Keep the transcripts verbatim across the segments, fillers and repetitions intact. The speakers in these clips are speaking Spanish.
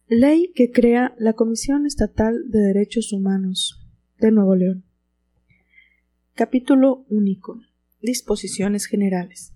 Ley que crea la Comisión Estatal de Derechos Humanos de Nuevo León. Capítulo único. Disposiciones generales.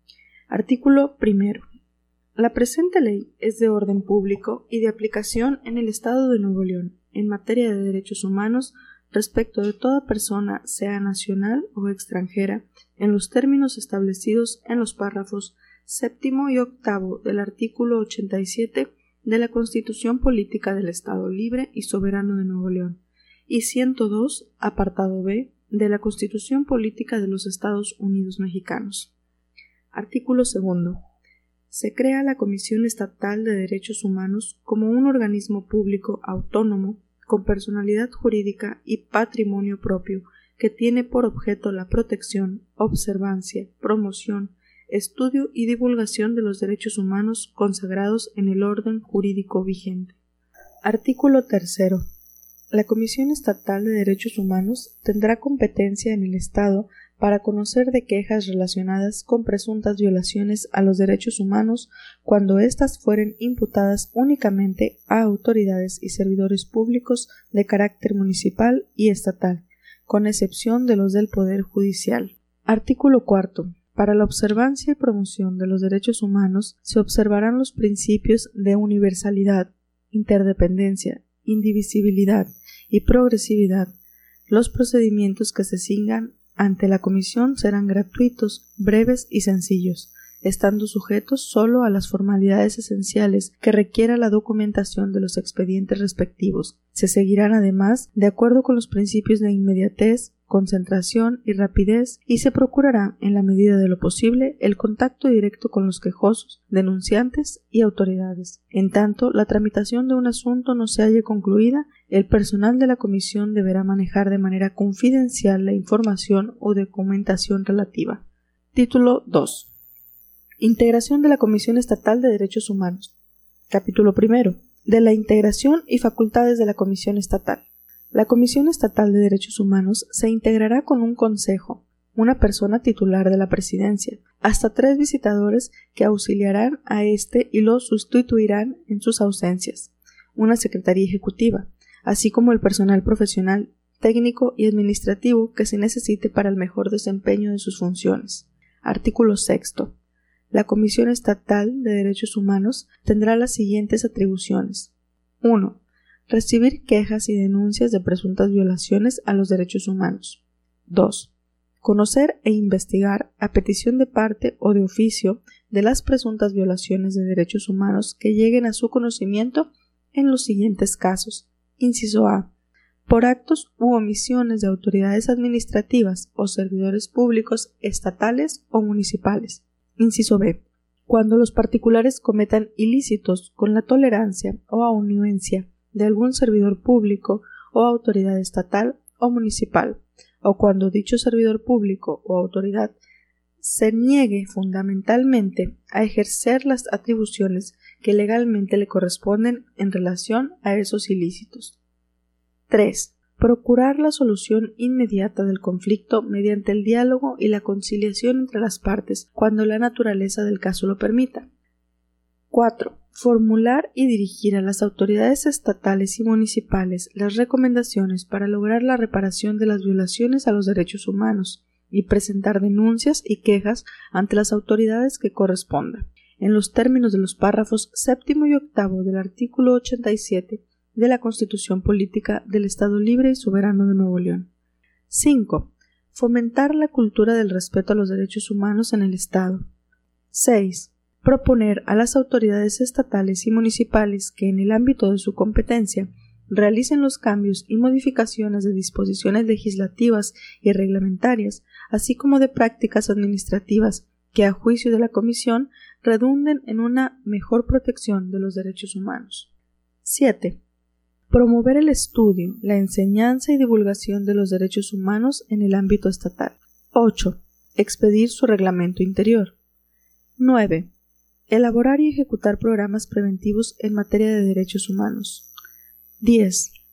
Artículo primero. La presente ley es de orden público y de aplicación en el Estado de Nuevo León en materia de derechos humanos respecto de toda persona, sea nacional o extranjera, en los términos establecidos en los párrafos séptimo y octavo del artículo ochenta y siete de la Constitución Política del Estado Libre y Soberano de Nuevo León y ciento dos, apartado B, de la Constitución Política de los Estados Unidos Mexicanos. Artículo segundo. Se crea la Comisión Estatal de Derechos Humanos como un organismo público autónomo con personalidad jurídica y patrimonio propio que tiene por objeto la protección, observancia, promoción, estudio y divulgación de los derechos humanos consagrados en el orden jurídico vigente. Artículo tercero. La Comisión Estatal de Derechos Humanos tendrá competencia en el Estado para conocer de quejas relacionadas con presuntas violaciones a los derechos humanos cuando éstas fueren imputadas únicamente a autoridades y servidores públicos de carácter municipal y estatal, con excepción de los del Poder Judicial. Artículo cuarto. Para la observancia y promoción de los derechos humanos se observarán los principios de universalidad, interdependencia, indivisibilidad y progresividad. Los procedimientos que se sigan ante la Comisión serán gratuitos, breves y sencillos, estando sujetos solo a las formalidades esenciales que requiera la documentación de los expedientes respectivos. Se seguirán además de acuerdo con los principios de inmediatez, concentración y rapidez, y se procurará, en la medida de lo posible, el contacto directo con los quejosos, denunciantes y autoridades. En tanto la tramitación de un asunto no se halle concluida, el personal de la Comisión deberá manejar de manera confidencial la información o documentación relativa. Título dos. Integración de la Comisión Estatal de Derechos Humanos. Capítulo primero. De la integración y facultades de la Comisión Estatal. La Comisión Estatal de Derechos Humanos se integrará con un consejo, una persona titular de la presidencia, hasta tres visitadores que auxiliarán a éste y lo sustituirán en sus ausencias, una secretaría ejecutiva, así como el personal profesional, técnico y administrativo que se necesite para el mejor desempeño de sus funciones. Artículo sexto. La Comisión Estatal de Derechos Humanos tendrá las siguientes atribuciones. uno. Recibir quejas y denuncias de presuntas violaciones a los derechos humanos. dos. Conocer e investigar, a petición de parte o de oficio, de las presuntas violaciones de derechos humanos que lleguen a su conocimiento en los siguientes casos. Inciso A. Por actos u omisiones de autoridades administrativas o servidores públicos estatales o municipales. Inciso B. Cuando los particulares cometan ilícitos con la tolerancia o anuencia de algún servidor público o autoridad estatal o municipal, o cuando dicho servidor público o autoridad se niegue fundamentalmente a ejercer las atribuciones que legalmente le corresponden en relación a esos ilícitos. tres. Procurar la solución inmediata del conflicto mediante el diálogo y la conciliación entre las partes, cuando la naturaleza del caso lo permita. cuatro. Formular y dirigir a las autoridades estatales y municipales las recomendaciones para lograr la reparación de las violaciones a los derechos humanos y presentar denuncias y quejas ante las autoridades que corresponda, en los términos de los párrafos séptimo y octavo del artículo ochenta y siete de la Constitución Política del Estado Libre y Soberano de Nuevo León. cinco. Fomentar la cultura del respeto a los derechos humanos en el Estado. seis. Proponer a las autoridades estatales y municipales que en el ámbito de su competencia realicen los cambios y modificaciones de disposiciones legislativas y reglamentarias, así como de prácticas administrativas que a juicio de la Comisión redunden en una mejor protección de los derechos humanos. siete. Promover el estudio, la enseñanza y divulgación de los derechos humanos en el ámbito estatal. ocho. Expedir su reglamento interior. nueve. Elaborar y ejecutar programas preventivos en materia de derechos humanos. diez.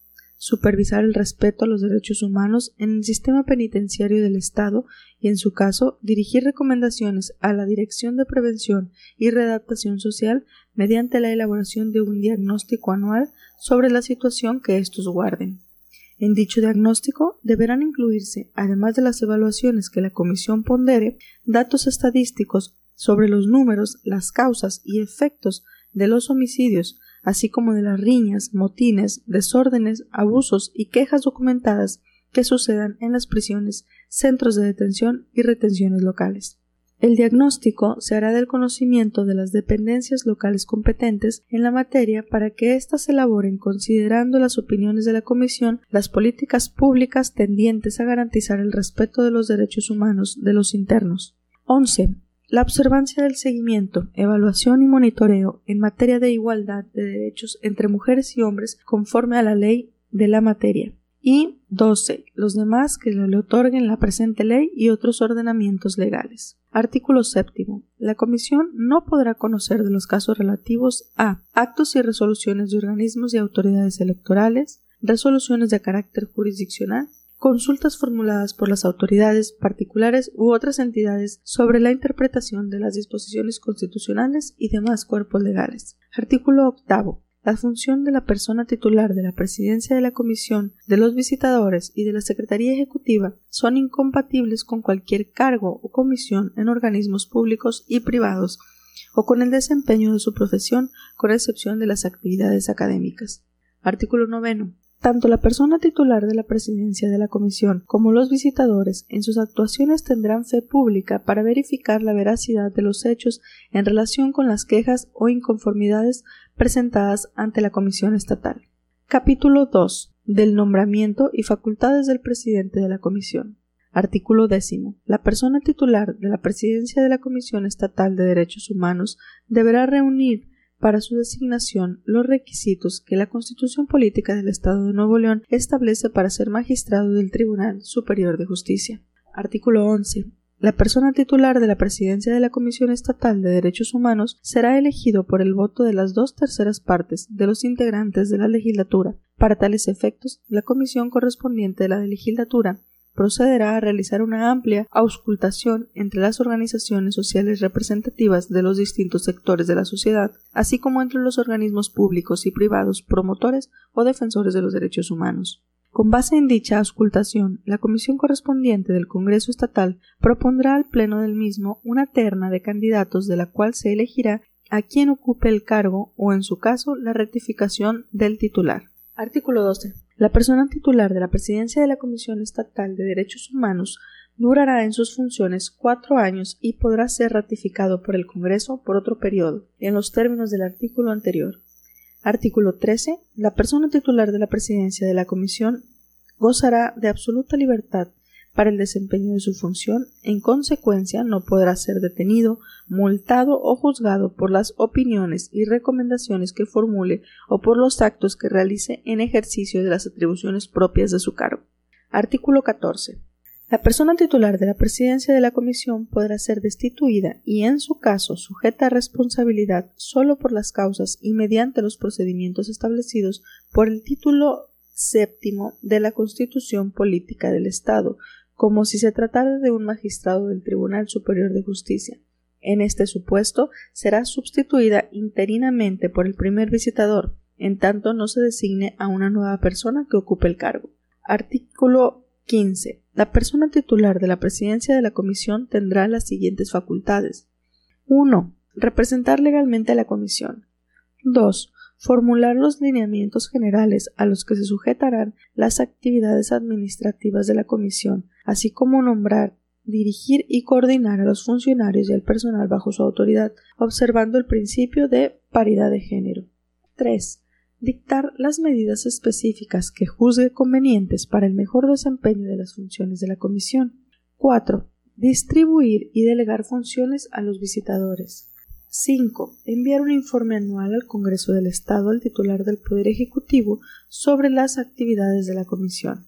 supervisar el respeto a los derechos humanos en el sistema penitenciario del Estado y, en su caso, dirigir recomendaciones a la Dirección de Prevención y Readaptación Social mediante la elaboración de un diagnóstico anual sobre la situación que estos guarden. En dicho diagnóstico deberán incluirse, además de las evaluaciones que la Comisión pondere, datos estadísticos sobre los números, las causas y efectos de los homicidios, así como de las riñas, motines, desórdenes, abusos y quejas documentadas que sucedan en las prisiones, centros de detención y retenciones locales. El diagnóstico se hará del conocimiento de las dependencias locales competentes en la materia para que éstas elaboren, considerando las opiniones de la Comisión, las políticas públicas tendientes a garantizar el respeto de los derechos humanos de los internos. once. La observancia del seguimiento, evaluación y monitoreo en materia de igualdad de derechos entre mujeres y hombres conforme a la ley de la materia. Y doce. Los demás que le otorguen la presente ley y otros ordenamientos legales. Artículo séptimo. La Comisión no podrá conocer de los casos relativos a actos y resoluciones de organismos y autoridades electorales, resoluciones de carácter jurisdiccional, consultas formuladas por las autoridades particulares u otras entidades sobre la interpretación de las disposiciones constitucionales y demás cuerpos legales. Artículo octavo. La función de la persona titular de la presidencia de la Comisión, de los visitadores y de la Secretaría Ejecutiva son incompatibles con cualquier cargo o comisión en organismos públicos y privados o con el desempeño de su profesión, con excepción de las actividades académicas. Artículo noveno. Tanto la persona titular de la presidencia de la Comisión como los visitadores en sus actuaciones tendrán fe pública para verificar la veracidad de los hechos en relación con las quejas o inconformidades presentadas ante la Comisión Estatal. Capítulo dos. Del nombramiento y facultades del presidente de la Comisión. Artículo décimo. La persona titular de la presidencia de la Comisión Estatal de Derechos Humanos deberá reunir para su designación los requisitos que la Constitución Política del Estado de Nuevo León establece para ser magistrado del Tribunal Superior de Justicia. Artículo once. La persona titular de la presidencia de la Comisión Estatal de Derechos Humanos será elegido por el voto de las dos terceras partes de los integrantes de la legislatura. Para tales efectos, la comisión correspondiente de la legislatura procederá a realizar una amplia auscultación entre las organizaciones sociales representativas de los distintos sectores de la sociedad, así como entre los organismos públicos y privados promotores o defensores de los derechos humanos. Con base en dicha auscultación, la comisión correspondiente del Congreso Estatal propondrá al Pleno del mismo una terna de candidatos de la cual se elegirá a quien ocupe el cargo o, en su caso, la rectificación del titular. Artículo doce. La persona titular de la presidencia de la Comisión Estatal de Derechos Humanos durará en sus funciones cuatro años y podrá ser ratificado por el Congreso por otro periodo, en los términos del artículo anterior. Artículo trece. La persona titular de la presidencia de la Comisión gozará de absoluta libertad para el desempeño de su función. En consecuencia, no podrá ser detenido, multado o juzgado por las opiniones y recomendaciones que formule o por los actos que realice en ejercicio de las atribuciones propias de su cargo. Artículo catorce. La persona titular de la presidencia de la Comisión podrá ser destituida y, en su caso, sujeta a responsabilidad solo por las causas y mediante los procedimientos establecidos por el título séptimo de la Constitución Política del Estado, como si se tratara de un magistrado del Tribunal Superior de Justicia. En este supuesto, será sustituida interinamente por el primer visitador, en tanto no se designe a una nueva persona que ocupe el cargo. Artículo quince. La persona titular de la presidencia de la Comisión tendrá las siguientes facultades. uno. Representar legalmente a la Comisión. dos. Formular los lineamientos generales a los que se sujetarán las actividades administrativas de la Comisión, así como nombrar, dirigir y coordinar a los funcionarios y al personal bajo su autoridad, observando el principio de paridad de género. tres. Dictar las medidas específicas que juzgue convenientes para el mejor desempeño de las funciones de la Comisión. cuatro. Distribuir y delegar funciones a los visitadores. cinco. Enviar un informe anual al Congreso del Estado al titular del Poder Ejecutivo sobre las actividades de la Comisión.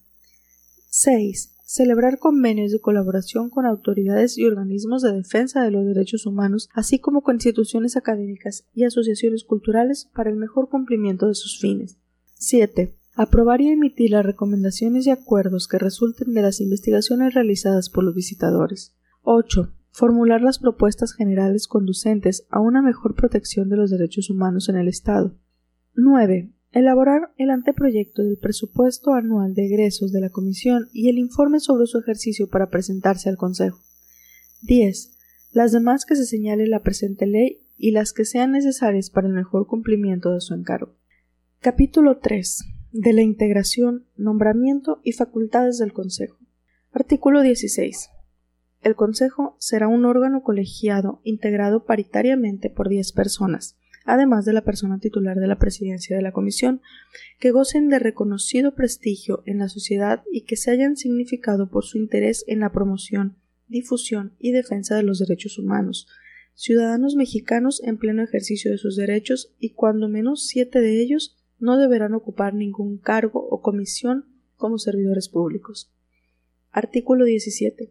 seis. Celebrar convenios de colaboración con autoridades y organismos de defensa de los derechos humanos, así como con instituciones académicas y asociaciones culturales para el mejor cumplimiento de sus fines. siete. Aprobar y emitir las recomendaciones y acuerdos que resulten de las investigaciones realizadas por los visitadores. ocho. Formular las propuestas generales conducentes a una mejor protección de los derechos humanos en el Estado. nueve. Elaborar el anteproyecto del presupuesto anual de egresos de la Comisión y el informe sobre su ejercicio para presentarse al Consejo. diez. Las demás que se señale en la presente ley y las que sean necesarias para el mejor cumplimiento de su encargo. Capítulo tres. De la integración, nombramiento y facultades del Consejo. Artículo dieciséis. El Consejo será un órgano colegiado integrado paritariamente por diez personas, además de la persona titular de la presidencia de la Comisión, que gocen de reconocido prestigio en la sociedad y que se hayan significado por su interés en la promoción, difusión y defensa de los derechos humanos, ciudadanos mexicanos en pleno ejercicio de sus derechos y cuando menos siete de ellos no deberán ocupar ningún cargo o comisión como servidores públicos. Artículo diecisiete.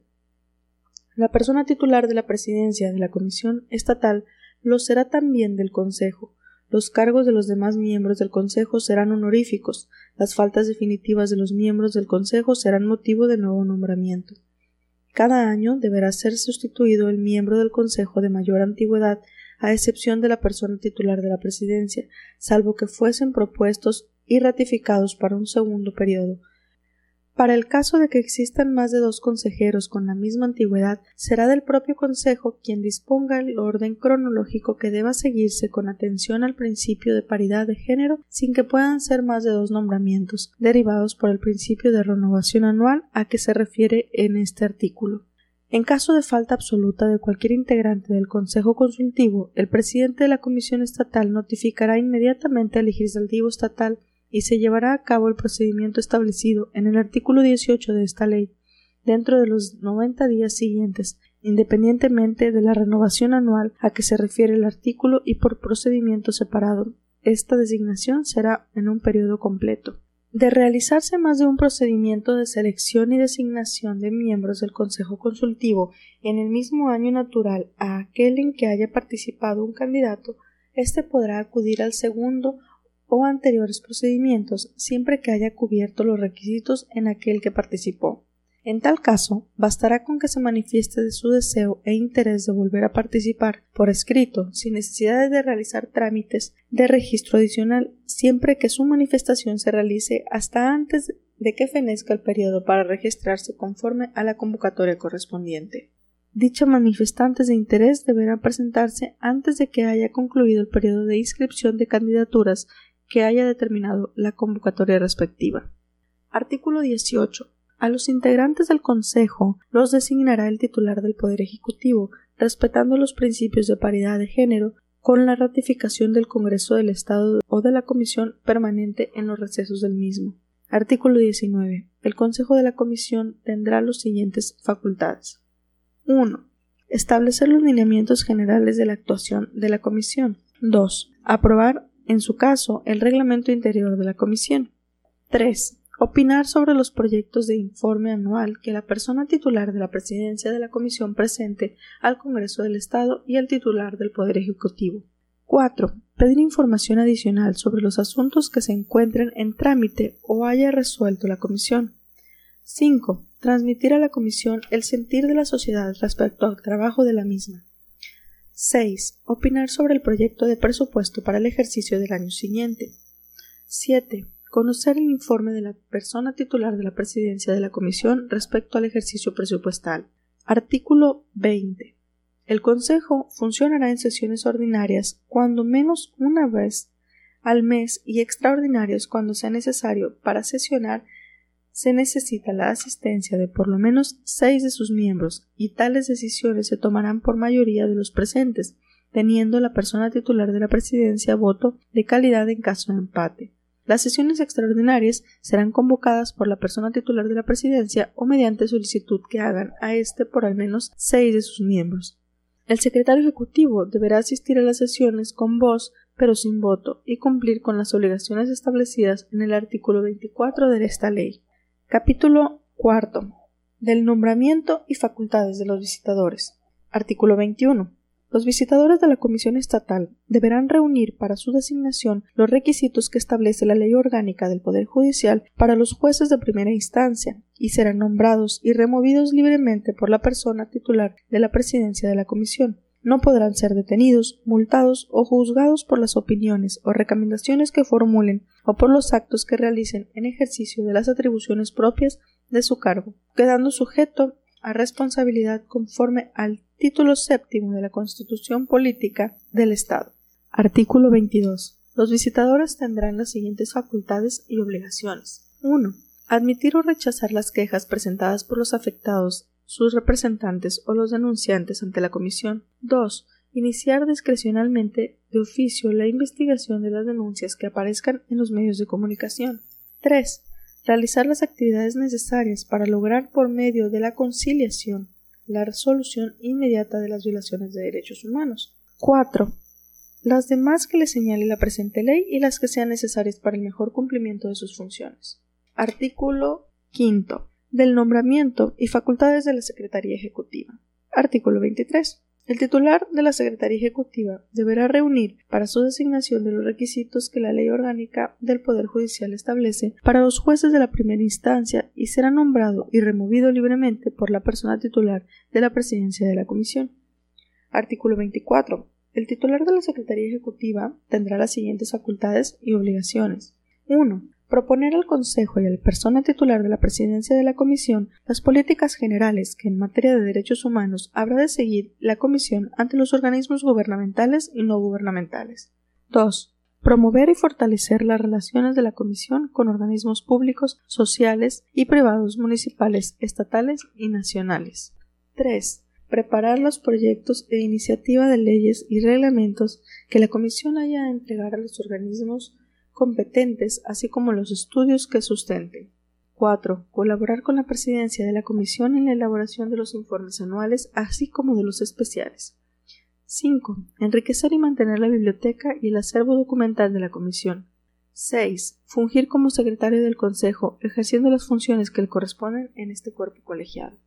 La persona titular de la presidencia de la Comisión Estatal lo será también del Consejo. Los cargos de los demás miembros del Consejo serán honoríficos. Las faltas definitivas de los miembros del Consejo serán motivo de nuevo nombramiento. Cada año deberá ser sustituido el miembro del Consejo de mayor antigüedad, a excepción de la persona titular de la presidencia, salvo que fuesen propuestos y ratificados para un segundo periodo. Para el caso de que existan más de dos consejeros con la misma antigüedad, será del propio Consejo quien disponga el orden cronológico que deba seguirse con atención al principio de paridad de género, sin que puedan ser más de dos nombramientos, derivados por el principio de renovación anual a que se refiere en este artículo. En caso de falta absoluta de cualquier integrante del Consejo Consultivo, el presidente de la Comisión Estatal notificará inmediatamente al legislativo estatal y se llevará a cabo el procedimiento establecido en el artículo dieciocho de esta ley, dentro de los noventa días siguientes, independientemente de la renovación anual a que se refiere el artículo y por procedimiento separado. Esta designación será en un periodo completo. De realizarse más de un procedimiento de selección y designación de miembros del Consejo Consultivo en el mismo año natural a aquel en que haya participado un candidato, éste podrá acudir al segundo o anteriores procedimientos siempre que haya cubierto los requisitos en aquel que participó. En tal caso, bastará con que se manifieste de su deseo e interés de volver a participar por escrito, sin necesidad de realizar trámites de registro adicional, siempre que su manifestación se realice hasta antes de que fenezca el periodo para registrarse conforme a la convocatoria correspondiente. Dichos manifestantes de interés deberán presentarse antes de que haya concluido el periodo de inscripción de candidaturas que haya determinado la convocatoria respectiva. Artículo dieciocho. A los integrantes del Consejo los designará el titular del Poder Ejecutivo, respetando los principios de paridad de género, con la ratificación del Congreso del Estado o de la Comisión permanente en los recesos del mismo. Artículo diecinueve. El Consejo de la Comisión tendrá las siguientes facultades. uno. Establecer los lineamientos generales de la actuación de la Comisión. dos. Aprobar, en su caso, el reglamento interior de la Comisión. tres. Opinar sobre los proyectos de informe anual que la persona titular de la presidencia de la Comisión presente al Congreso del Estado y al titular del Poder Ejecutivo. cuatro. Pedir información adicional sobre los asuntos que se encuentren en trámite o haya resuelto la Comisión. cinco. Transmitir a la Comisión el sentir de la sociedad respecto al trabajo de la misma. seis. Opinar sobre el proyecto de presupuesto para el ejercicio del año siguiente. siete. Conocer el informe de la persona titular de la presidencia de la Comisión respecto al ejercicio presupuestal. Artículo veinte. El Consejo funcionará en sesiones ordinarias cuando menos una vez al mes y extraordinarios cuando sea necesario. Para sesionar se necesita la asistencia de por lo menos seis de sus miembros y tales decisiones se tomarán por mayoría de los presentes, teniendo la persona titular de la presidencia voto de calidad en caso de empate. Las sesiones extraordinarias serán convocadas por la persona titular de la presidencia o mediante solicitud que hagan a éste por al menos seis de sus miembros. El secretario ejecutivo deberá asistir a las sesiones con voz pero sin voto y cumplir con las obligaciones establecidas en el artículo veinticuatro de esta ley. Capítulo cuarto. Del nombramiento y facultades de los visitadores. Artículo veintiuno. Los visitadores de la Comisión Estatal deberán reunir para su designación los requisitos que establece la Ley Orgánica del Poder Judicial para los jueces de primera instancia y serán nombrados y removidos libremente por la persona titular de la presidencia de la Comisión. No podrán ser detenidos, multados o juzgados por las opiniones o recomendaciones que formulen o por los actos que realicen en ejercicio de las atribuciones propias de su cargo, quedando sujeto a responsabilidad conforme al título séptimo de la Constitución Política del Estado. Artículo veintidós. Los visitadores tendrán las siguientes facultades y obligaciones. uno. Admitir o rechazar las quejas presentadas por los afectados, sus representantes o los denunciantes ante la Comisión. dos. Iniciar discrecionalmente de oficio la investigación de las denuncias que aparezcan en los medios de comunicación. tres. Realizar las actividades necesarias para lograr por medio de la conciliación la resolución inmediata de las violaciones de derechos humanos. cuatro. Las demás que le señale la presente ley y las que sean necesarias para el mejor cumplimiento de sus funciones. Artículo quinto. Del nombramiento y facultades de la Secretaría Ejecutiva. Artículo veintitrés. El titular de la Secretaría Ejecutiva deberá reunir para su designación de los requisitos que la Ley Orgánica del Poder Judicial establece para los jueces de la primera instancia y será nombrado y removido libremente por la persona titular de la presidencia de la Comisión. Artículo veinticuatro. El titular de la Secretaría Ejecutiva tendrá las siguientes facultades y obligaciones. uno. Proponer al Consejo y a la persona titular de la presidencia de la Comisión las políticas generales que en materia de derechos humanos habrá de seguir la Comisión ante los organismos gubernamentales y no gubernamentales. dos. Promover y fortalecer las relaciones de la Comisión con organismos públicos, sociales y privados municipales, estatales y nacionales. tres. Preparar los proyectos e iniciativa de leyes y reglamentos que la Comisión haya de entregar a los organismos competentes, así como los estudios que sustenten. cuatro. Colaborar con la presidencia de la Comisión en la elaboración de los informes anuales, así como de los especiales. cinco. Enriquecer y mantener la biblioteca y el acervo documental de la Comisión. seis. Fungir como secretario del Consejo, ejerciendo las funciones que le corresponden en este cuerpo colegiado.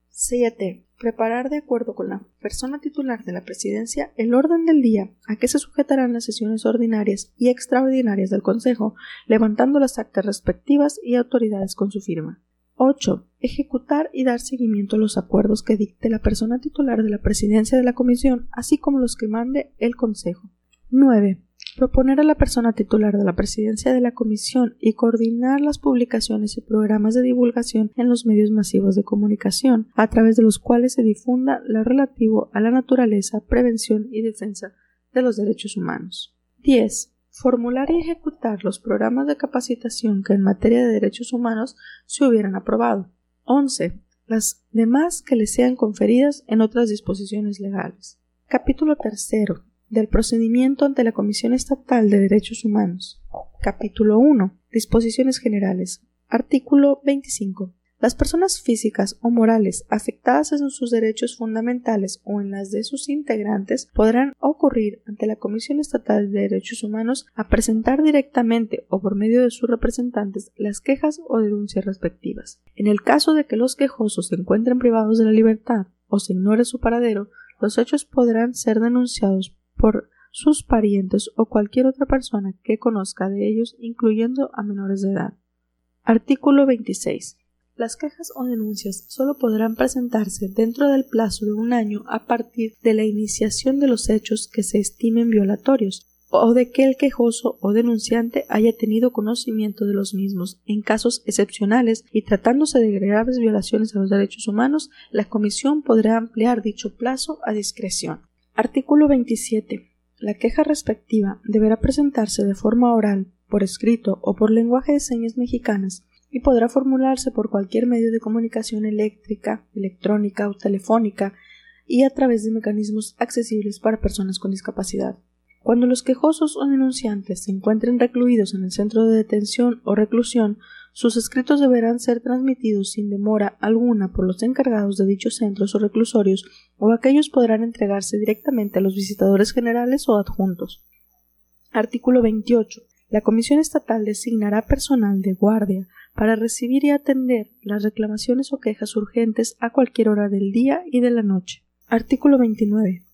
siete. Preparar de acuerdo con la persona titular de la presidencia el orden del día a que se sujetarán las sesiones ordinarias y extraordinarias del Consejo, levantando las actas respectivas y autoridades con su firma. ocho. Ejecutar y dar seguimiento a los acuerdos que dicte la persona titular de la presidencia de la Comisión, así como los que mande el Consejo. nueve. Proponer a la persona titular de la presidencia de la Comisión y coordinar las publicaciones y programas de divulgación en los medios masivos de comunicación, a través de los cuales se difunda lo relativo a la naturaleza, prevención y defensa de los derechos humanos. diez. Formular y ejecutar los programas de capacitación que en materia de derechos humanos se hubieran aprobado. once. Las demás que le sean conferidas en otras disposiciones legales. Capítulo tercero. Del procedimiento ante la Comisión Estatal de Derechos Humanos. Capítulo uno. Disposiciones generales. Artículo veinticinco. Las personas físicas o morales afectadas en sus derechos fundamentales o en las de sus integrantes podrán ocurrir ante la Comisión Estatal de Derechos Humanos a presentar directamente o por medio de sus representantes las quejas o denuncias respectivas. En el caso de que los quejosos se encuentren privados de la libertad o se ignore su paradero, los hechos podrán ser denunciados por sus parientes o cualquier otra persona que conozca de ellos, incluyendo a menores de edad. Artículo veintiséis. Las quejas o denuncias solo podrán presentarse dentro del plazo de un año a partir de la iniciación de los hechos que se estimen violatorios o de que el quejoso o denunciante haya tenido conocimiento de los mismos. En casos excepcionales y tratándose de graves violaciones a los derechos humanos, la Comisión podrá ampliar dicho plazo a discreción. Artículo veintisiete. La queja respectiva deberá presentarse de forma oral, por escrito o por lenguaje de señas mexicanas y podrá formularse por cualquier medio de comunicación eléctrica, electrónica o telefónica y a través de mecanismos accesibles para personas con discapacidad. Cuando los quejosos o denunciantes se encuentren recluidos en el centro de detención o reclusión, sus escritos deberán ser transmitidos sin demora alguna por los encargados de dichos centros o reclusorios, o aquellos podrán entregarse directamente a los visitadores generales o adjuntos. Artículo veintiocho. La Comisión Estatal designará personal de guardia para recibir y atender las reclamaciones o quejas urgentes a cualquier hora del día y de la noche. Artículo veintinueve.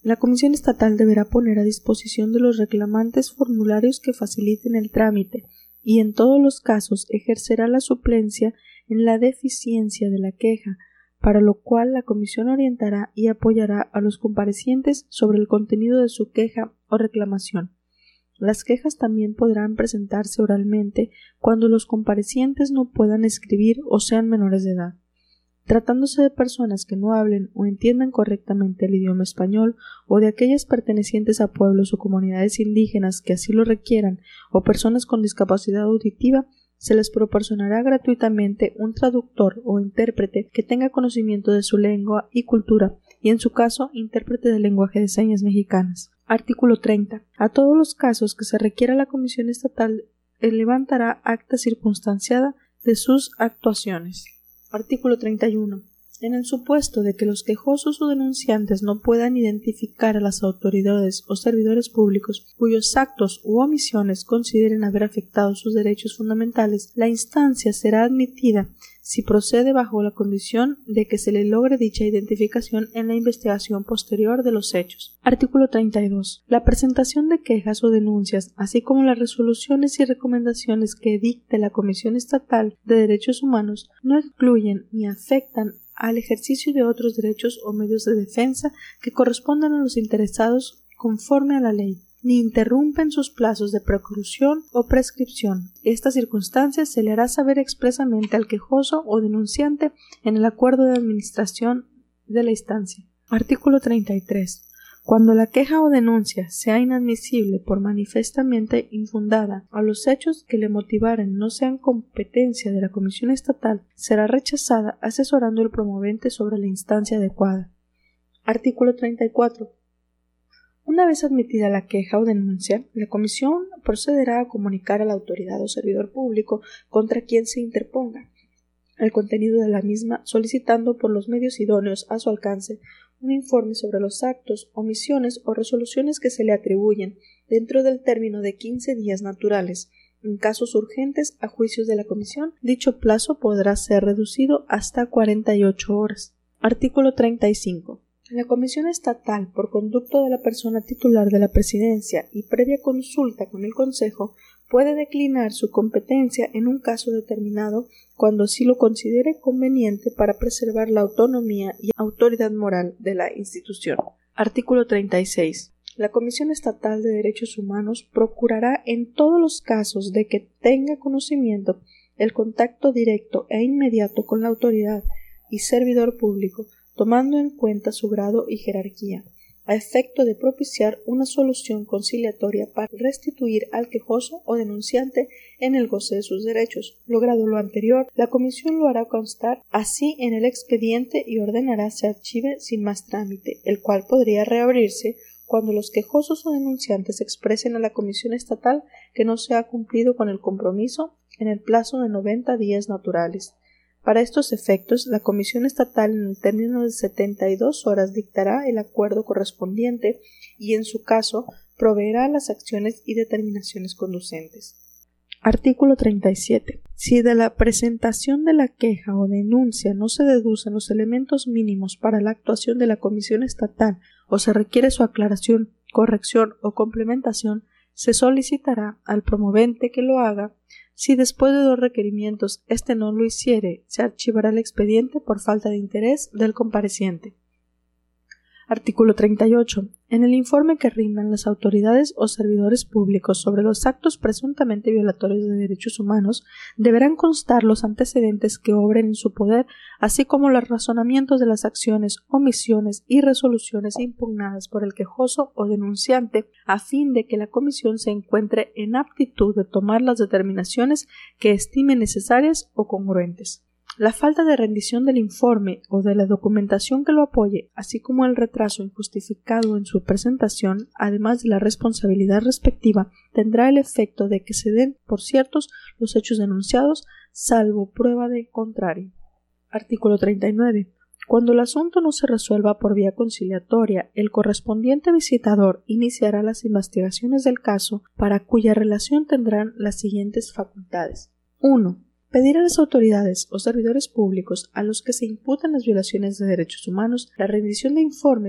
La Comisión Estatal deberá poner a disposición de los reclamantes formularios que faciliten el trámite y en todos los casos ejercerá la suplencia en la deficiencia de la queja, para lo cual la Comisión orientará y apoyará a los comparecientes sobre el contenido de su queja o reclamación. Las quejas también podrán presentarse oralmente cuando los comparecientes no puedan escribir o sean menores de edad. Tratándose de personas que no hablen o entiendan correctamente el idioma español o de aquellas pertenecientes a pueblos o comunidades indígenas que así lo requieran o personas con discapacidad auditiva, se les proporcionará gratuitamente un traductor o intérprete que tenga conocimiento de su lengua y cultura y, en su caso, intérprete de lenguaje de señas mexicanas. Artículo treinta. A todos los casos que se requiera la Comisión Estatal levantará acta circunstanciada de sus actuaciones. Artículo treinta y uno. En el supuesto de que los quejosos o denunciantes no puedan identificar a las autoridades o servidores públicos cuyos actos u omisiones consideren haber afectado sus derechos fundamentales, la instancia será admitida si procede bajo la condición de que se le logre dicha identificación en la investigación posterior de los hechos. Artículo treinta y dos. La presentación de quejas o denuncias, así como las resoluciones y recomendaciones que dicte la Comisión Estatal de Derechos Humanos, no excluyen ni afectan al ejercicio de otros derechos o medios de defensa que correspondan a los interesados conforme a la ley, ni interrumpen sus plazos de preclusión o prescripción. Esta circunstancia se le hará saber expresamente al quejoso o denunciante en el acuerdo de administración de la instancia. Artículo treinta y tres. Cuando la queja o denuncia sea inadmisible por manifiestamente infundada o los hechos que le motivaren no sean competencia de la Comisión Estatal, será rechazada asesorando al promovente sobre la instancia adecuada. Artículo treinta y cuatro. Una vez admitida la queja o denuncia, la Comisión procederá a comunicar a la autoridad o servidor público contra quien se interponga el contenido de la misma, solicitando por los medios idóneos a su alcance un informe sobre los actos, omisiones o resoluciones que se le atribuyen dentro del término de quince días naturales. En casos urgentes a juicios de la Comisión, dicho plazo podrá ser reducido hasta cuarenta y ocho horas. Artículo treinta y cinco. La Comisión Estatal, por conducto de la persona titular de la Presidencia y previa consulta con el Consejo, puede declinar su competencia en un caso determinado cuando así lo considere conveniente para preservar la autonomía y autoridad moral de la institución. Artículo treinta y seis. La Comisión Estatal de Derechos Humanos procurará en todos los casos de que tenga conocimiento el contacto directo e inmediato con la autoridad y servidor público, tomando en cuenta su grado y jerarquía, a efecto de propiciar una solución conciliatoria para restituir al quejoso o denunciante en el goce de sus derechos. Logrado lo anterior, la Comisión lo hará constar así en el expediente y ordenará se archive sin más trámite, el cual podría reabrirse cuando los quejosos o denunciantes expresen a la Comisión Estatal que no se ha cumplido con el compromiso en el plazo de noventa días naturales. Para estos efectos, la Comisión Estatal en el término de setenta y dos horas dictará el acuerdo correspondiente y, en su caso, proveerá las acciones y determinaciones conducentes. Artículo treinta y siete. Si de la presentación de la queja o denuncia no se deducen los elementos mínimos para la actuación de la Comisión Estatal o se requiere su aclaración, corrección o complementación, se solicitará al promovente que lo haga. Si después de dos requerimientos éste no lo hiciere, se archivará el expediente por falta de interés del compareciente. Artículo treinta y ocho. En el informe que rindan las autoridades o servidores públicos sobre los actos presuntamente violatorios de derechos humanos, deberán constar los antecedentes que obren en su poder, así como los razonamientos de las acciones, omisiones y resoluciones impugnadas por el quejoso o denunciante, a fin de que la Comisión se encuentre en aptitud de tomar las determinaciones que estime necesarias o congruentes. La falta de rendición del informe o de la documentación que lo apoye, así como el retraso injustificado en su presentación, además de la responsabilidad respectiva, tendrá el efecto de que se den por ciertos los hechos denunciados, salvo prueba de contrario. Artículo treinta y nueve. Cuando el asunto no se resuelva por vía conciliatoria, el correspondiente visitador iniciará las investigaciones del caso, para cuya relación tendrán las siguientes facultades. uno. Pedir a las autoridades o servidores públicos a los que se imputan las violaciones de derechos humanos la rendición de informes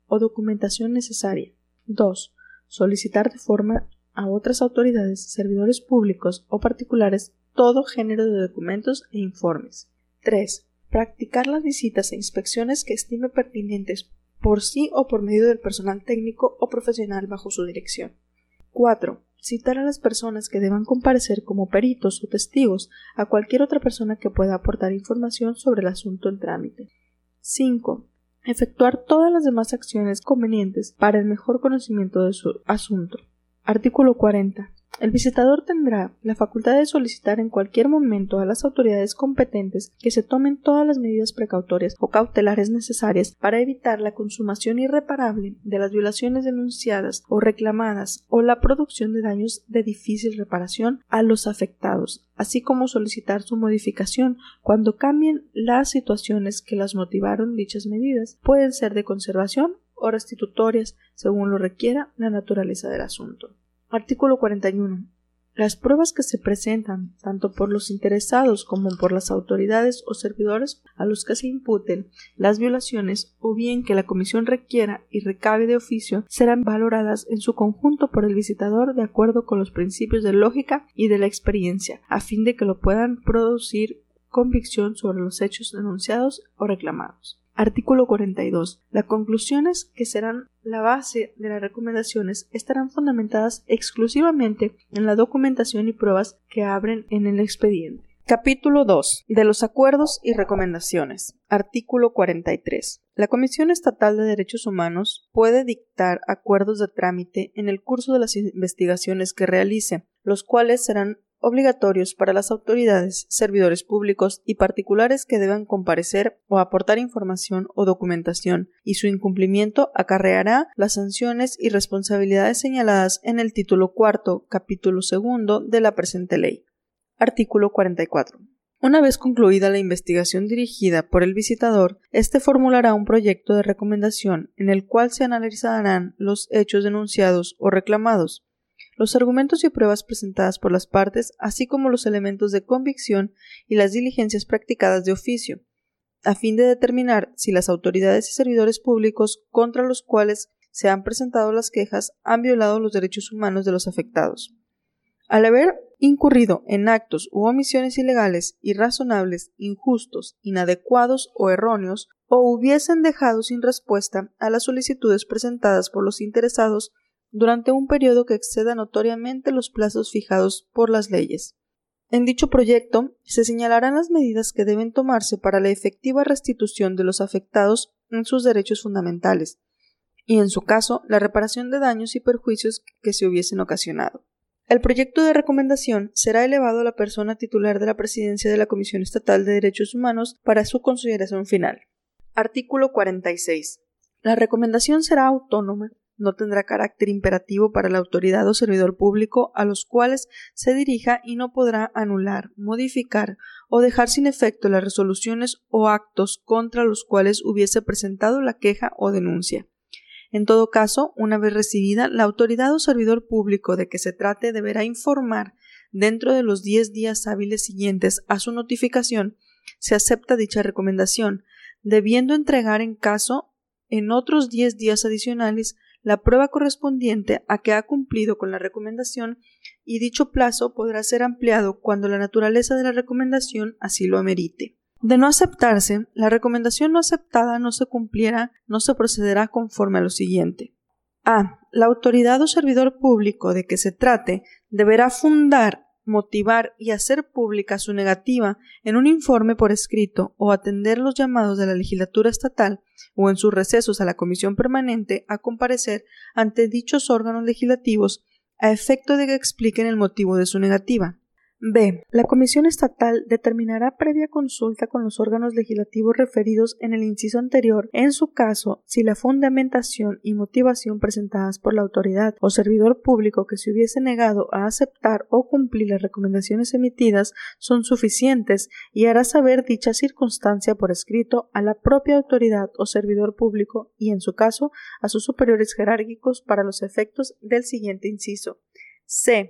o documentación necesaria. dos. Solicitar de forma a otras autoridades, servidores públicos o particulares todo género de documentos e informes. tres. Practicar las visitas e inspecciones que estime pertinentes por sí o por medio del personal técnico o profesional bajo su dirección. cuatro. Citar a las personas que deban comparecer como peritos o testigos a cualquier otra persona que pueda aportar información sobre el asunto en trámite. cinco. Efectuar todas las demás acciones convenientes para el mejor conocimiento de su asunto. Artículo cuarenta. El visitador tendrá la facultad de solicitar en cualquier momento a las autoridades competentes que se tomen todas las medidas precautorias o cautelares necesarias para evitar la consumación irreparable de las violaciones denunciadas o reclamadas o la producción de daños de difícil reparación a los afectados, así como solicitar su modificación cuando cambien las situaciones que las motivaron. Dichas medidas pueden ser de conservación o restitutorias, según lo requiera la naturaleza del asunto. Artículo cuarenta y uno. Las pruebas que se presentan, tanto por los interesados como por las autoridades o servidores a los que se imputen las violaciones, o bien que la comisión requiera y recabe de oficio, serán valoradas en su conjunto por el visitador de acuerdo con los principios de lógica y de la experiencia, a fin de que lo puedan producir convicción sobre los hechos denunciados o reclamados. Artículo cuarenta y dos. Las conclusiones que serán la base de las recomendaciones estarán fundamentadas exclusivamente en la documentación y pruebas que abren en el expediente. Capítulo dos. De los acuerdos y recomendaciones. Artículo cuarenta y tres. La Comisión Estatal de Derechos Humanos puede dictar acuerdos de trámite en el curso de las investigaciones que realice, los cuales serán obligatorios para las autoridades, servidores públicos y particulares que deban comparecer o aportar información o documentación, y su incumplimiento acarreará las sanciones y responsabilidades señaladas en el título cuarto, capítulo segundo de la presente ley. Artículo cuarenta y cuatro. Una vez concluida la investigación dirigida por el visitador, éste formulará un proyecto de recomendación en el cual se analizarán los hechos denunciados o reclamados, los argumentos y pruebas presentadas por las partes, así como los elementos de convicción y las diligencias practicadas de oficio, a fin de determinar si las autoridades y servidores públicos contra los cuales se han presentado las quejas han violado los derechos humanos de los afectados. Al haber incurrido en actos u omisiones ilegales, irrazonables, injustos, inadecuados o erróneos, o hubiesen dejado sin respuesta a las solicitudes presentadas por los interesados durante un periodo que exceda notoriamente los plazos fijados por las leyes. En dicho proyecto se señalarán las medidas que deben tomarse para la efectiva restitución de los afectados en sus derechos fundamentales, y en su caso la reparación de daños y perjuicios que se hubiesen ocasionado. El proyecto de recomendación será elevado a la persona titular de la presidencia de la Comisión Estatal de Derechos Humanos para su consideración final. Artículo cuarenta y seis. La recomendación será autónoma. No tendrá carácter imperativo para la autoridad o servidor público a los cuales se dirija y no podrá anular, modificar o dejar sin efecto las resoluciones o actos contra los cuales hubiese presentado la queja o denuncia. En todo caso, una vez recibida, la autoridad o servidor público de que se trate deberá informar dentro de los diez días hábiles siguientes a su notificación si acepta dicha recomendación, debiendo entregar en caso en otros diez días adicionales la prueba correspondiente a que ha cumplido con la recomendación, y dicho plazo podrá ser ampliado cuando la naturaleza de la recomendación así lo amerite. De no aceptarse, la recomendación no aceptada no se cumpliera, no se procederá conforme a lo siguiente. A. La autoridad o servidor público de que se trate deberá fundar, motivar y hacer pública su negativa en un informe por escrito o atender los llamados de la legislatura estatal o en sus recesos a la comisión permanente a comparecer ante dichos órganos legislativos a efecto de que expliquen el motivo de su negativa. B. La Comisión Estatal determinará previa consulta con los órganos legislativos referidos en el inciso anterior, en su caso, si la fundamentación y motivación presentadas por la autoridad o servidor público que se hubiese negado a aceptar o cumplir las recomendaciones emitidas son suficientes, y hará saber dicha circunstancia por escrito a la propia autoridad o servidor público y, en su caso, a sus superiores jerárquicos para los efectos del siguiente inciso. C.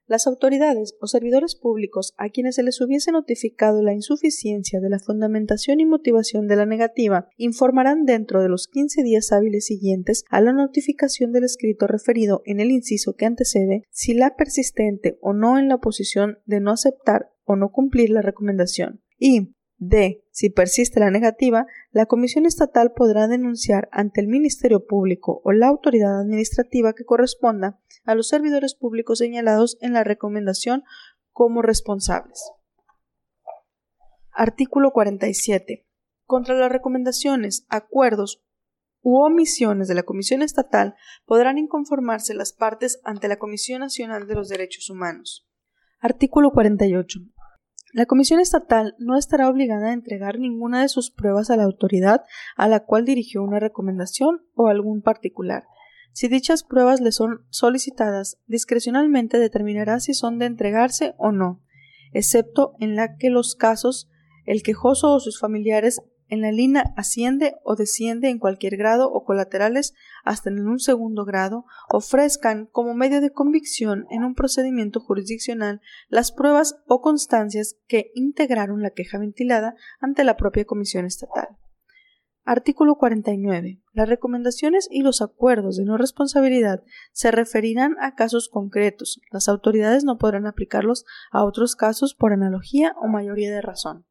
Las autoridades o servidores públicos a quienes se les hubiese notificado la insuficiencia de la fundamentación y motivación de la negativa informarán dentro de los quince días hábiles siguientes a la notificación del escrito referido en el inciso que antecede si la persistente o no en la oposición de no aceptar o no cumplir la recomendación y D. Si persiste la negativa, la Comisión Estatal podrá denunciar ante el Ministerio Público o la autoridad administrativa que corresponda a los servidores públicos señalados en la recomendación como responsables. Artículo cuarenta y siete. Contra las recomendaciones, acuerdos u omisiones de la Comisión Estatal podrán inconformarse las partes ante la Comisión Nacional de los Derechos Humanos. Artículo cuarenta y ocho. La Comisión Estatal no estará obligada a entregar ninguna de sus pruebas a la autoridad a la cual dirigió una recomendación o algún particular. Si dichas pruebas le son solicitadas, discrecionalmente determinará si son de entregarse o no, excepto en la que los casos el quejoso o sus familiares en la línea asciende o desciende en cualquier grado o colaterales hasta en un segundo grado, ofrezcan como medio de convicción en un procedimiento jurisdiccional las pruebas o constancias que integraron la queja ventilada ante la propia Comisión Estatal. Artículo cuarenta y nueve. Las recomendaciones y los acuerdos de no responsabilidad se referirán a casos concretos. Las autoridades no podrán aplicarlos a otros casos por analogía o mayoría de razón.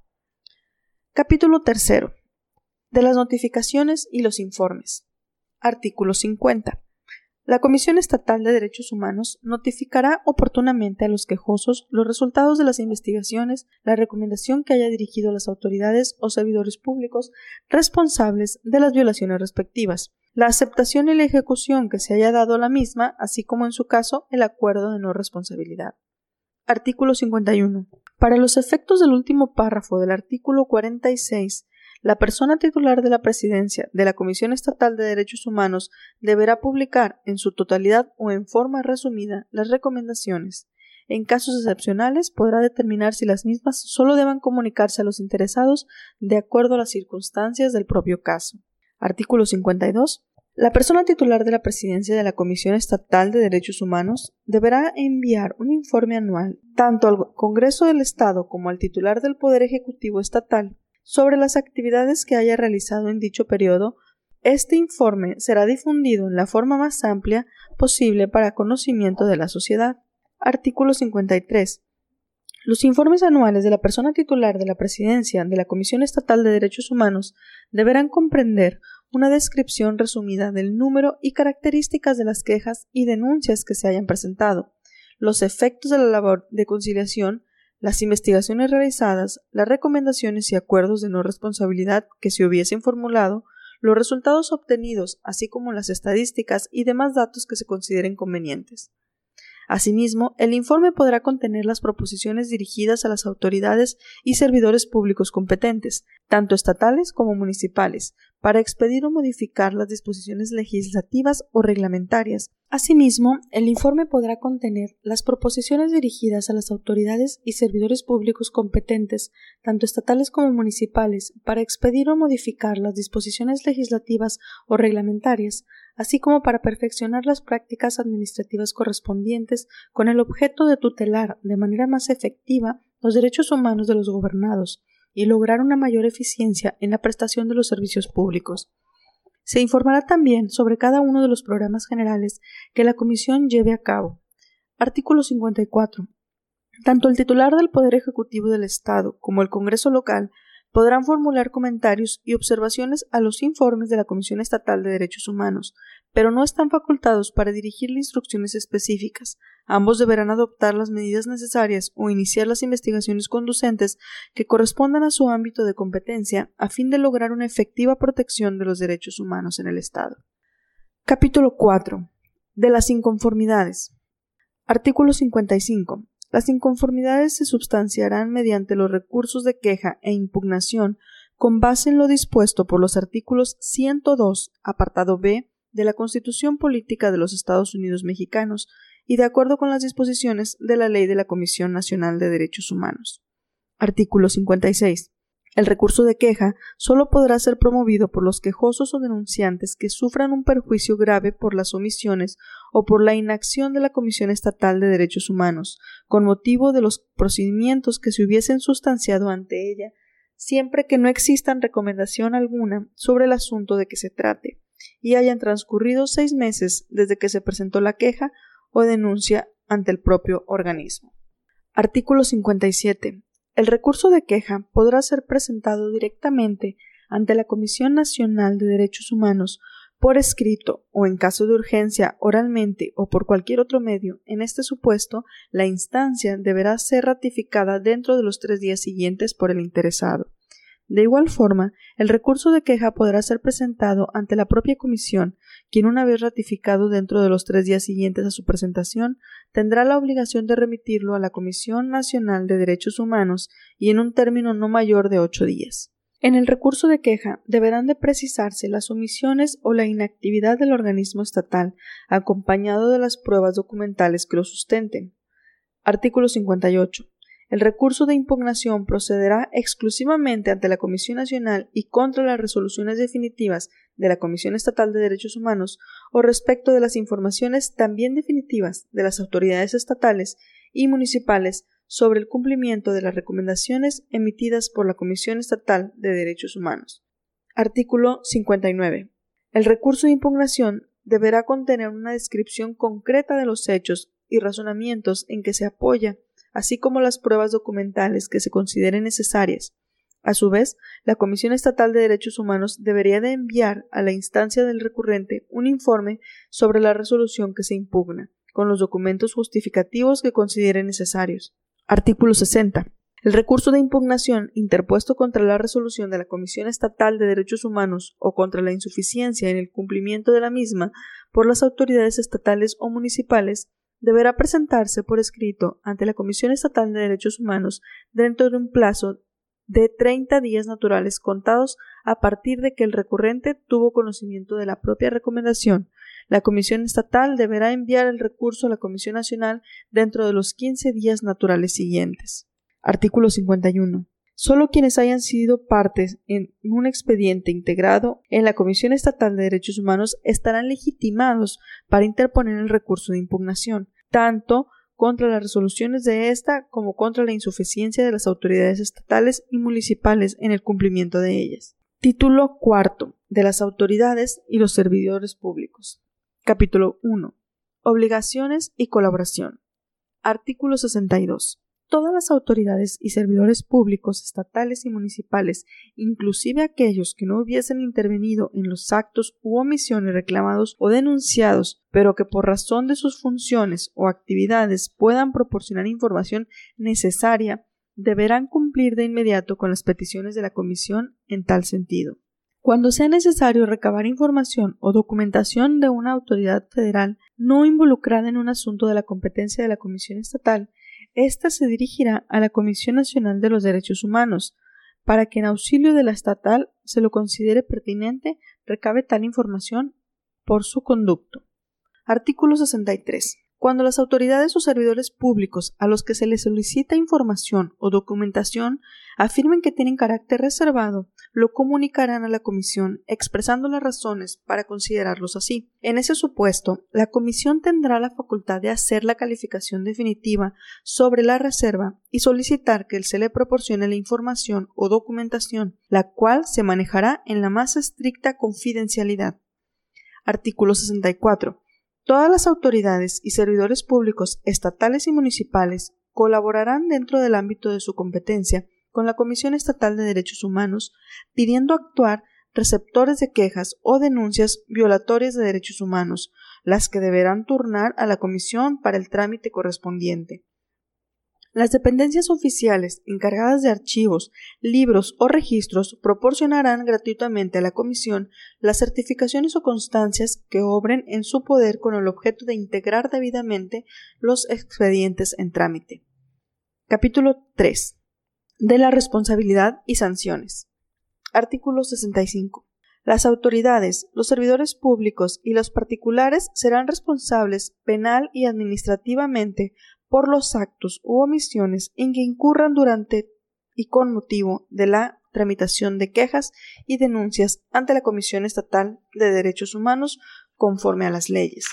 Capítulo tercero. De las notificaciones y los informes. Artículo cincuenta. La Comisión Estatal de Derechos Humanos notificará oportunamente a los quejosos los resultados de las investigaciones, la recomendación que haya dirigido a las autoridades o servidores públicos responsables de las violaciones respectivas, la aceptación y la ejecución que se haya dado a la misma, así como en su caso el acuerdo de no responsabilidad. Artículo cincuenta y uno. Para los efectos del último párrafo del artículo cuarenta y seis, la persona titular de la presidencia de la Comisión Estatal de Derechos Humanos deberá publicar en su totalidad o en forma resumida las recomendaciones. En casos excepcionales podrá determinar si las mismas solo deban comunicarse a los interesados de acuerdo a las circunstancias del propio caso. Artículo cincuenta y dos. La persona titular de la presidencia de la Comisión Estatal de Derechos Humanos deberá enviar un informe anual tanto al Congreso del Estado como al titular del Poder Ejecutivo Estatal sobre las actividades que haya realizado en dicho periodo. Este informe será difundido en la forma más amplia posible para conocimiento de la sociedad. Artículo cincuenta y tres. Los informes anuales de la persona titular de la presidencia de la Comisión Estatal de Derechos Humanos deberán comprender una descripción resumida del número y características de las quejas y denuncias que se hayan presentado, los efectos de la labor de conciliación, las investigaciones realizadas, las recomendaciones y acuerdos de no responsabilidad que se hubiesen formulado, los resultados obtenidos, así como las estadísticas y demás datos que se consideren convenientes. Asimismo, el informe podrá contener las proposiciones dirigidas a las autoridades y servidores públicos competentes, tanto estatales como municipales, para expedir o modificar las disposiciones legislativas o reglamentarias. Asimismo, el informe podrá contener las proposiciones dirigidas a las autoridades y servidores públicos competentes, tanto estatales como municipales, para expedir o modificar las disposiciones legislativas o reglamentarias, así como para perfeccionar las prácticas administrativas correspondientes con el objeto de tutelar de manera más efectiva los derechos humanos de los gobernados y lograr una mayor eficiencia en la prestación de los servicios públicos. Se informará también sobre cada uno de los programas generales que la Comisión lleve a cabo. Artículo cincuenta y cuatro. Tanto el titular del Poder Ejecutivo del Estado como el Congreso local podrán formular comentarios y observaciones a los informes de la Comisión Estatal de Derechos Humanos, pero no están facultados para dirigirle instrucciones específicas. Ambos deberán adoptar las medidas necesarias o iniciar las investigaciones conducentes que correspondan a su ámbito de competencia a fin de lograr una efectiva protección de los derechos humanos en el Estado. Capítulo cuatro. De las inconformidades. Artículo cincuenta y cinco. Las inconformidades se substanciarán mediante los recursos de queja e impugnación con base en lo dispuesto por los artículos ciento dos, apartado B, de la Constitución Política de los Estados Unidos Mexicanos y de acuerdo con las disposiciones de la Ley de la Comisión Nacional de Derechos Humanos. Artículo cincuenta y seis. El recurso de queja solo podrá ser promovido por los quejosos o denunciantes que sufran un perjuicio grave por las omisiones o por la inacción de la Comisión Estatal de Derechos Humanos, con motivo de los procedimientos que se hubiesen sustanciado ante ella, siempre que no existan recomendación alguna sobre el asunto de que se trate, y hayan transcurrido seis meses desde que se presentó la queja o denuncia ante el propio organismo. Artículo cincuenta y siete. El recurso de queja podrá ser presentado directamente ante la Comisión Nacional de Derechos Humanos por escrito o, en caso de urgencia, oralmente o por cualquier otro medio. En este supuesto, la instancia deberá ser ratificada dentro de los tres días siguientes por el interesado. De igual forma, el recurso de queja podrá ser presentado ante la propia comisión, quien, una vez ratificado dentro de los tres días siguientes a su presentación, tendrá la obligación de remitirlo a la Comisión Nacional de Derechos Humanos y en un término no mayor de ocho días. En el recurso de queja deberán de precisarse las omisiones o la inactividad del organismo estatal, acompañado de las pruebas documentales que lo sustenten. Artículo cincuenta y ocho. El recurso de impugnación procederá exclusivamente ante la Comisión Nacional y contra las resoluciones definitivas de la Comisión Estatal de Derechos Humanos o respecto de las informaciones también definitivas de las autoridades estatales y municipales sobre el cumplimiento de las recomendaciones emitidas por la Comisión Estatal de Derechos Humanos. Artículo cincuenta y nueve. El recurso de impugnación deberá contener una descripción concreta de los hechos y razonamientos en que se apoya, así como las pruebas documentales que se consideren necesarias. A su vez, la Comisión Estatal de Derechos Humanos debería de enviar a la instancia del recurrente un informe sobre la resolución que se impugna, con los documentos justificativos que considere necesarios. Artículo sesenta. El recurso de impugnación interpuesto contra la resolución de la Comisión Estatal de Derechos Humanos o contra la insuficiencia en el cumplimiento de la misma por las autoridades estatales o municipales deberá presentarse por escrito ante la Comisión Estatal de Derechos Humanos dentro de un plazo de treinta días naturales contados a partir de que el recurrente tuvo conocimiento de la propia recomendación. La Comisión Estatal deberá enviar el recurso a la Comisión Nacional dentro de los quince días naturales siguientes. Artículo cincuenta y uno. Solo quienes hayan sido partes en un expediente integrado en la Comisión Estatal de Derechos Humanos estarán legitimados para interponer el recurso de impugnación, tanto contra las resoluciones de ésta como contra la insuficiencia de las autoridades estatales y municipales en el cumplimiento de ellas. Título cuarto. De las autoridades y los servidores públicos. Capítulo uno. Obligaciones y colaboración. Artículo sesenta y dos. Todas las autoridades y servidores públicos estatales y municipales, inclusive aquellos que no hubiesen intervenido en los actos u omisiones reclamados o denunciados, pero que por razón de sus funciones o actividades puedan proporcionar información necesaria, deberán cumplir de inmediato con las peticiones de la Comisión en tal sentido. Cuando sea necesario recabar información o documentación de una autoridad federal no involucrada en un asunto de la competencia de la Comisión Estatal, ésta se dirigirá a la Comisión Nacional de los Derechos Humanos, para que en auxilio de la estatal se lo considere pertinente, recabe tal información por su conducto. Artículo sesenta y tres. Cuando las autoridades o servidores públicos a los que se les solicita información o documentación afirmen que tienen carácter reservado, lo comunicarán a la Comisión expresando las razones para considerarlos así. En ese supuesto, la Comisión tendrá la facultad de hacer la calificación definitiva sobre la reserva y solicitar que se le proporcione la información o documentación, la cual se manejará en la más estricta confidencialidad. Artículo sesenta y cuatro. Todas las autoridades y servidores públicos estatales y municipales colaborarán dentro del ámbito de su competencia con la Comisión Estatal de Derechos Humanos, pidiendo actuar receptores de quejas o denuncias violatorias de derechos humanos, las que deberán turnar a la Comisión para el trámite correspondiente. Las dependencias oficiales encargadas de archivos, libros o registros proporcionarán gratuitamente a la Comisión las certificaciones o constancias que obren en su poder con el objeto de integrar debidamente los expedientes en trámite. Capítulo tres. De la responsabilidad y sanciones. Artículo sesenta y cinco. Las autoridades, los servidores públicos y los particulares serán responsables penal y administrativamente por los actos u omisiones en que incurran durante y con motivo de la tramitación de quejas y denuncias ante la Comisión Estatal de Derechos Humanos conforme a las leyes.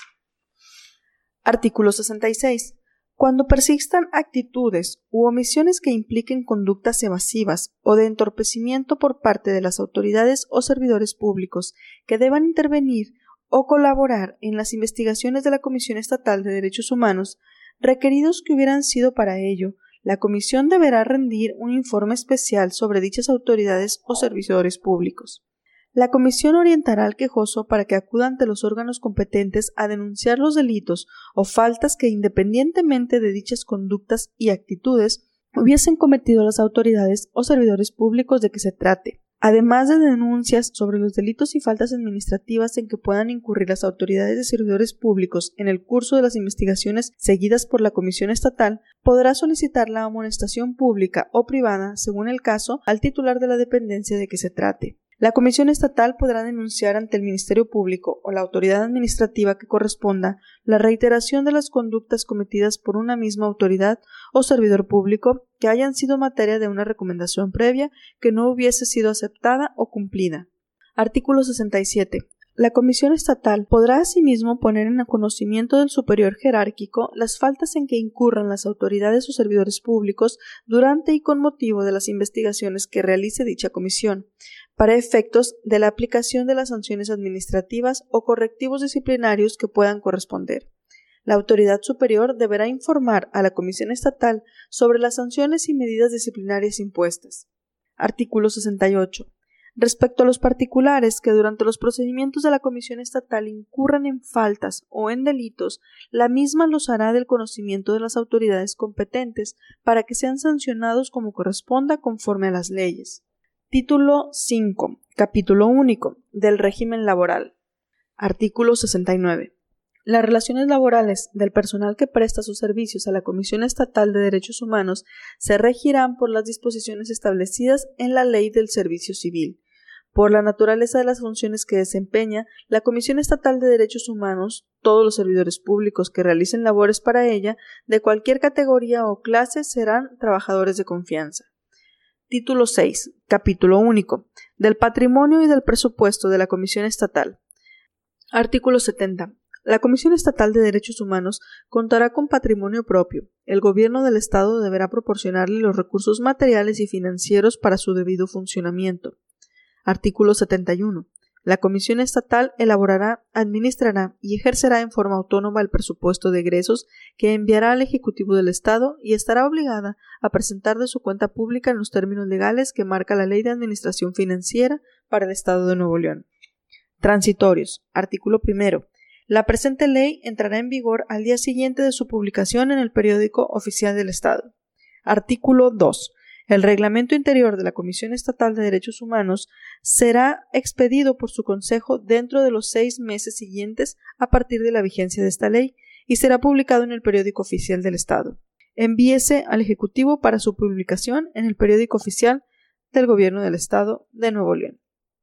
Artículo sesenta y seis. Cuando persistan actitudes u omisiones que impliquen conductas evasivas o de entorpecimiento por parte de las autoridades o servidores públicos que deban intervenir o colaborar en las investigaciones de la Comisión Estatal de Derechos Humanos, requeridos que hubieran sido para ello, la Comisión deberá rendir un informe especial sobre dichas autoridades o servidores públicos. La Comisión orientará al quejoso para que acuda ante los órganos competentes a denunciar los delitos o faltas que, independientemente de dichas conductas y actitudes, hubiesen cometido las autoridades o servidores públicos de que se trate, además de denuncias sobre los delitos y faltas administrativas en que puedan incurrir las autoridades y servidores públicos en el curso de las investigaciones seguidas por la Comisión Estatal. Podrá solicitar la amonestación pública o privada, según el caso, al titular de la dependencia de que se trate. La Comisión Estatal podrá denunciar ante el Ministerio Público o la autoridad administrativa que corresponda la reiteración de las conductas cometidas por una misma autoridad o servidor público que hayan sido materia de una recomendación previa que no hubiese sido aceptada o cumplida. Artículo sesenta y siete. La Comisión Estatal podrá asimismo poner en conocimiento del superior jerárquico las faltas en que incurran las autoridades o servidores públicos durante y con motivo de las investigaciones que realice dicha comisión, para efectos de la aplicación de las sanciones administrativas o correctivos disciplinarios que puedan corresponder. La autoridad superior deberá informar a la Comisión Estatal sobre las sanciones y medidas disciplinarias impuestas. Artículo sesenta y ocho. Respecto a los particulares que durante los procedimientos de la Comisión Estatal incurran en faltas o en delitos, la misma los hará del conocimiento de las autoridades competentes para que sean sancionados como corresponda conforme a las leyes. Título cinco. Capítulo único. Del régimen laboral. Artículo sesenta y nueve. Las relaciones laborales del personal que presta sus servicios a la Comisión Estatal de Derechos Humanos se regirán por las disposiciones establecidas en la Ley del Servicio Civil. Por la naturaleza de las funciones que desempeña, la Comisión Estatal de Derechos Humanos, todos los servidores públicos que realicen labores para ella, de cualquier categoría o clase, serán trabajadores de confianza. Título seis. Capítulo único. Del patrimonio y del presupuesto de la Comisión Estatal. Artículo setenta. La Comisión Estatal de Derechos Humanos contará con patrimonio propio. El Gobierno del Estado deberá proporcionarle los recursos materiales y financieros para su debido funcionamiento. Artículo setenta y uno. La Comisión Estatal elaborará, administrará y ejercerá en forma autónoma el presupuesto de egresos que enviará al Ejecutivo del Estado y estará obligada a presentar de su cuenta pública en los términos legales que marca la Ley de Administración Financiera para el Estado de Nuevo León. Transitorios. Artículo primero. La presente ley entrará en vigor al día siguiente de su publicación en el Periódico Oficial del Estado. Artículo dos. El reglamento interior de la Comisión Estatal de Derechos Humanos será expedido por su Consejo dentro de los seis meses siguientes a partir de la vigencia de esta ley y será publicado en el Periódico Oficial del Estado. Envíese al Ejecutivo para su publicación en el Periódico Oficial del Gobierno del Estado de Nuevo León.